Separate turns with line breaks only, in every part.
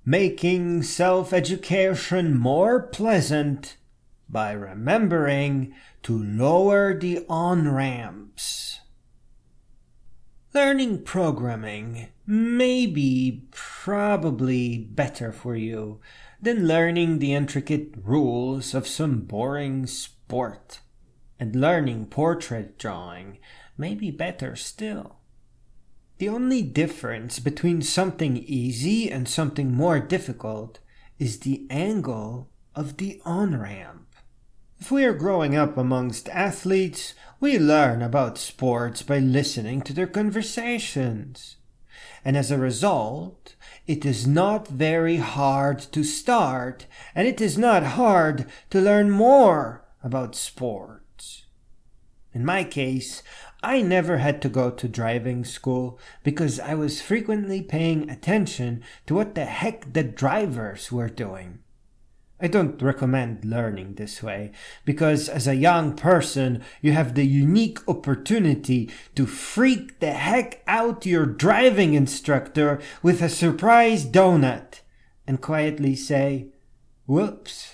making self-education more pleasant by remembering to lower the on-ramps. Learning programming may be probably better for you than learning the intricate rules of some boring sport. And learning portrait drawing may be better still. The only difference between something easy and something more difficult is the angle of the on-ramp. If we are growing up amongst athletes, we learn about sports by listening to their conversations. And as a result, it is not very hard to start, and it is not hard to learn more about sports. In my case, I never had to go to driving school because I was frequently paying attention to what the heck the drivers were doing. I don't recommend learning this way because as a young person, you have the unique opportunity to freak the heck out your driving instructor with a surprise donut and quietly say, "Whoops."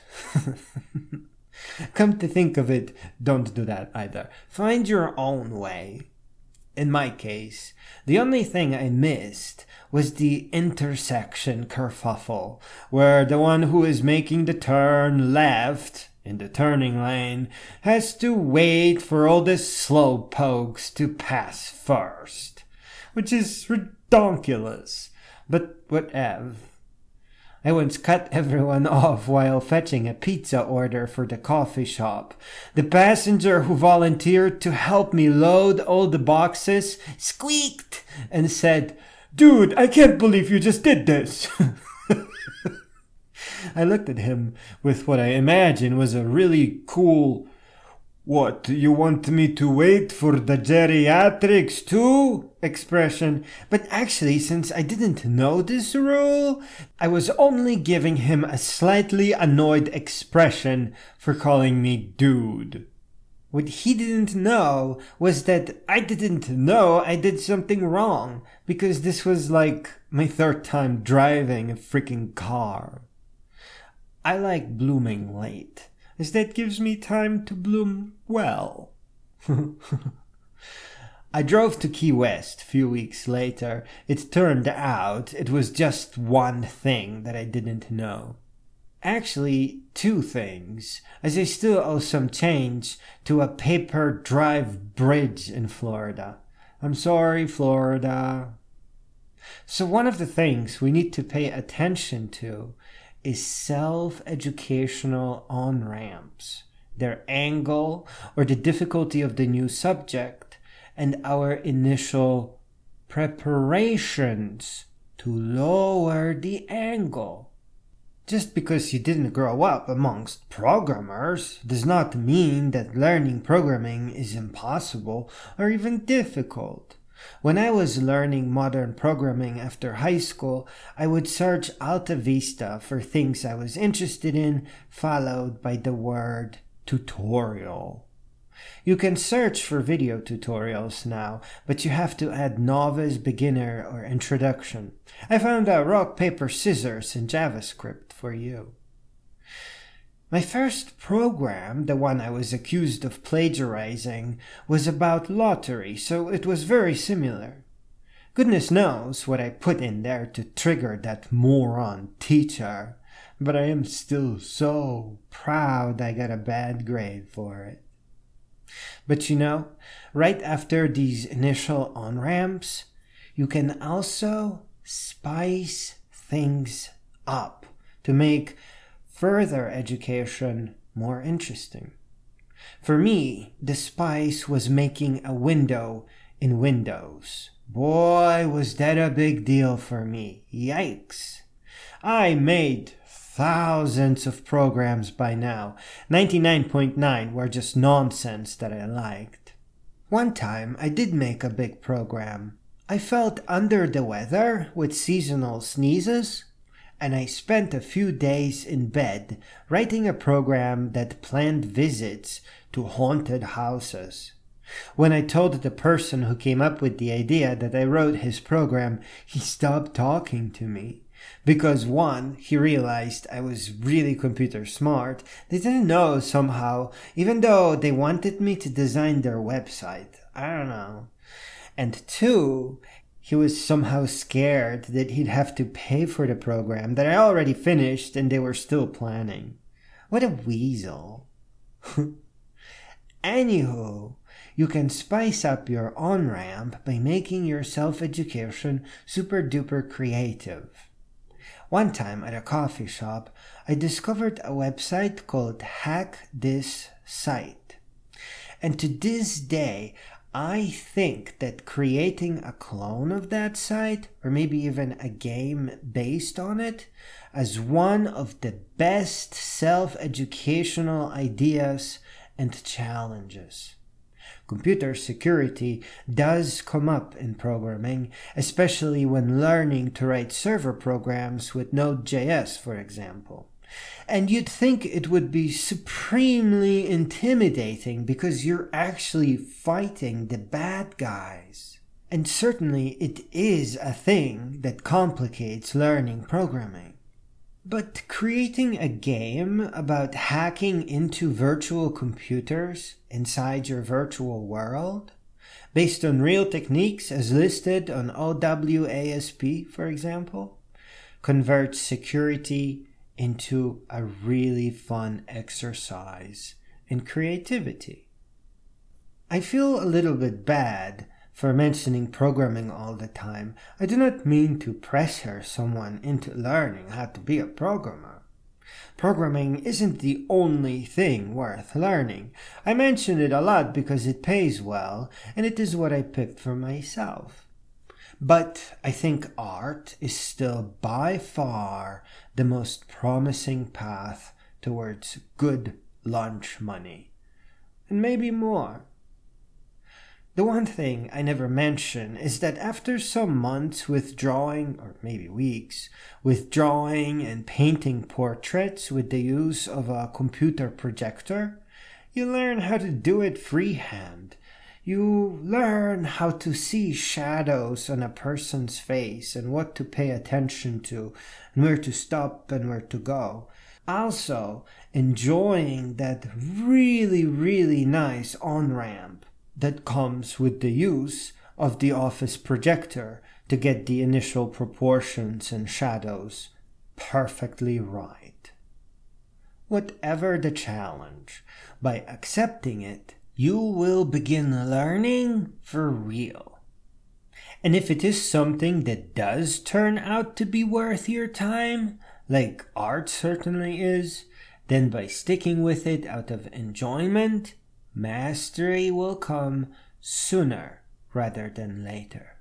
Come to think of it, don't do that either. Find your own way. In my case, the only thing I missed was the intersection kerfuffle, where the one who is making the turn left in the turning lane has to wait for all the slow pokes to pass first, which is ridiculous, but whatever. I once cut everyone off while fetching a pizza order for the coffee shop. The passenger who volunteered to help me load all the boxes squeaked and said, "Dude, I can't believe you just did this." I looked at him with what I imagine was a really cool, "What, you want me to wait for the geriatrics too?" expression. But actually, since I didn't know this rule, I was only giving him a slightly annoyed expression for calling me dude. What he didn't know was that I didn't know I did something wrong, because this was like my third time driving a freaking car. I like blooming late, as that gives me time to bloom well. I drove to Key West a few weeks later. It turned out it was just one thing that I didn't know. Actually, two things, as I still owe some change to a paper drive bridge in Florida. I'm sorry, Florida. So one of the things we need to pay attention to is self-educational on-ramps, their angle or the difficulty of the new subject, and our initial preparations to lower the angle. Just because you didn't grow up amongst programmers does not mean that learning programming is impossible or even difficult. When I was learning modern programming after high school, I would search Alta Vista for things I was interested in, followed by the word tutorial. You can search for video tutorials now, but you have to add novice, beginner, or introduction. I found out rock, paper, scissors in JavaScript for you. My first program, the one I was accused of plagiarizing, was about lottery, so it was very similar. Goodness knows what I put in there to trigger that moron teacher, but I am still so proud I got a bad grade for it. But you know, right after these initial on-ramps, you can also spice things up to make further education more interesting. For me, the spice was making a window in Windows. Boy, was that a big deal for me. Yikes. I made thousands of programs by now. 99.9 were just nonsense that I liked. One time, I did make a big program. I felt under the weather with seasonal sneezes, and I spent a few days in bed writing a program that planned visits to haunted houses. When I told the person who came up with the idea that I wrote his program, he stopped talking to me. Because one, he realized I was really computer smart. They didn't know somehow, even though they wanted me to design their website. I don't know. And two, he was somehow scared that he'd have to pay for the program that I already finished and they were still planning. What a weasel. Anywho, you can spice up your on-ramp by making your self-education super duper creative. One time at a coffee shop, I discovered a website called Hack This Site. And to this day, I think that creating a clone of that site, or maybe even a game based on it, as one of the best self-educational ideas and challenges. Computer security does come up in programming, especially when learning to write server programs with Node.js, for example. And you'd think it would be supremely intimidating because you're actually fighting the bad guys. And certainly it is a thing that complicates learning programming. But creating a game about hacking into virtual computers inside your virtual world, based on real techniques as listed on OWASP, for example, converts security into a really fun exercise in creativity. I feel a little bit bad for mentioning programming all the time. I do not mean to pressure someone into learning how to be a programmer. Programming isn't the only thing worth learning. I mention it a lot because it pays well, and it is what I picked for myself. But I think art is still by far the most promising path towards good lunch money. And maybe more. The one thing I never mention is that after some months with drawing, or maybe weeks, with drawing and painting portraits with the use of a computer projector, you learn how to do it freehand. You learn how to see shadows on a person's face and what to pay attention to and where to stop and where to go. Also, enjoying that really, really nice on-ramp that comes with the use of the office projector to get the initial proportions and shadows perfectly right. Whatever the challenge, by accepting it, you will begin learning for real. And if it is something that does turn out to be worth your time, like art certainly is, then by sticking with it out of enjoyment, mastery will come sooner rather than later.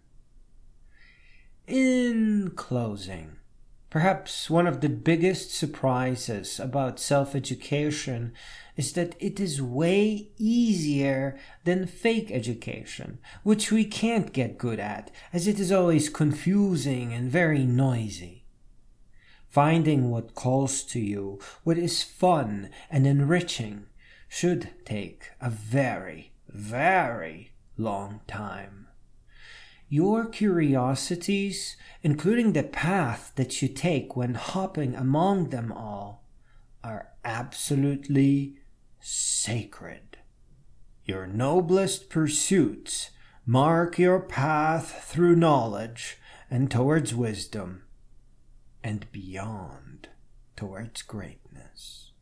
In closing, perhaps one of the biggest surprises about self-education is that it is way easier than fake education, which we can't get good at, as it is always confusing and very noisy. Finding what calls to you, what is fun and enriching, should take a very, very long time. Your curiosities, including the path that you take when hopping among them all, are absolutely sacred. Your noblest pursuits mark your path through knowledge and towards wisdom, and beyond towards greatness.